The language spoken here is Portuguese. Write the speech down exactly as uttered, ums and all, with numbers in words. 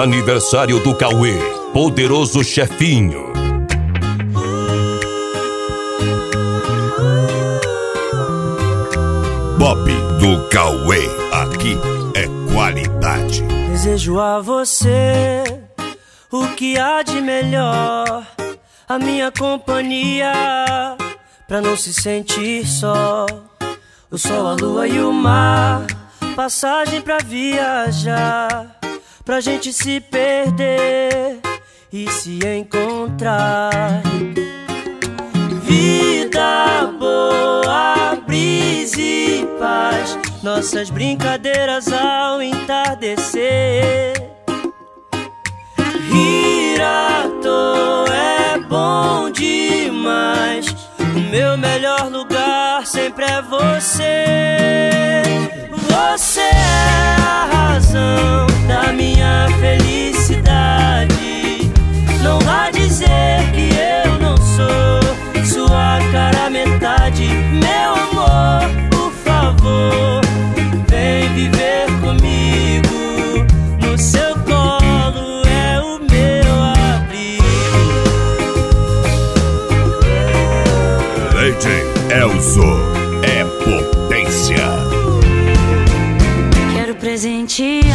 Aniversário do Cauê, Poderoso Chefinho. Bob do Cauê, aqui é qualidade. Desejo a você o que há de melhor, a minha companhia, pra não se sentir só. O sol, a lua e o mar, passagem pra viajar, pra gente se perder e se encontrar. Vida boa, brisa e paz, nossas brincadeiras ao entardecer. Rir à toa é bom demais, o meu melhor lugar sempre é você. Você é a razão da minha felicidade. Não vá dizer que eu não sou sua cara metade. Meu amor, por favor, vem viver comigo. No seu colo é o meu abrigo. D J Elzo é potência. Quero presentear